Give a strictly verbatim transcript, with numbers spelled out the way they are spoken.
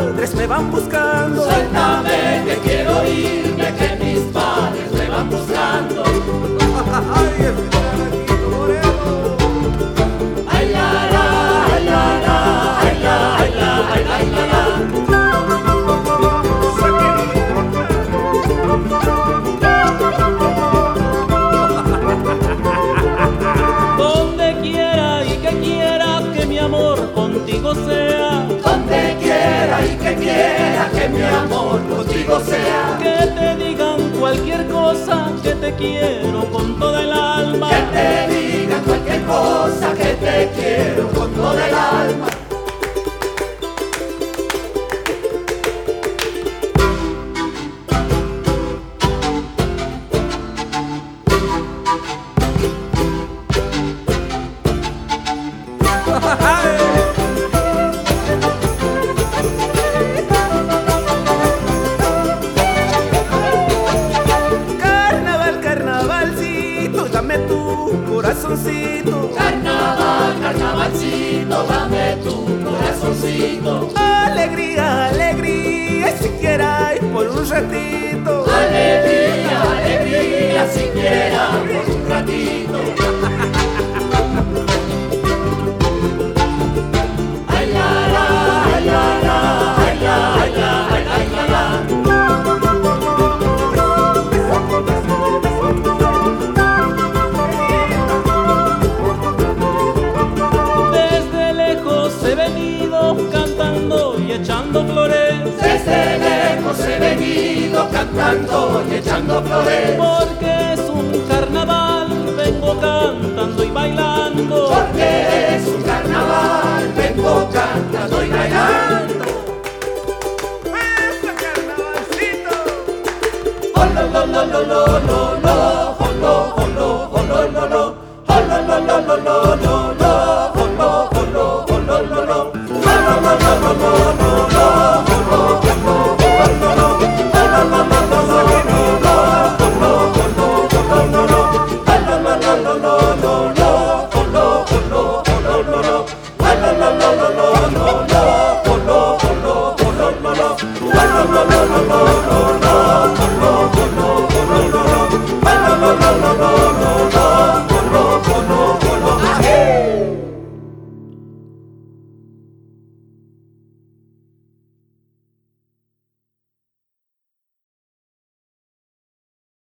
padres me van buscando. Suéltame que quiero irme, que mis padres me van buscando. Ay, ese naranjito moreno. Ay, la, la, ay, la, la, ay, la, ay, la, ay, la, ay, la, la. Donde quiera y que quiera que mi amor contigo sea. Donde quiera y que quiera que mi amor contigo sea. Que te digan cualquier cosa, que te quiero con toda el alma. Que te digan cualquier cosa, que te quiero con toda el alma. Carnaval, carnavalcito, dame tu corazoncito. Carnaval, carnavalcito, dame tu corazoncito. Alegría, alegría, y siquiera y por un ratito. Alegría, alegría, siquiera por un ratito. Ay, la, la, ay, la, la, ay, la, ay, la, ay, la, ay, la, la. Desde lejos he venido cantando y echando flores. Desde lejos he venido cantando y echando flores. Porque es un carnaval, vengo cantando y bailando. Porque es un carnaval, vengo cantando y bailando. ¡Ese carnavalcito! Oh, lo, lo, lo, lo, lo, lo, lo, oh, lo, oh.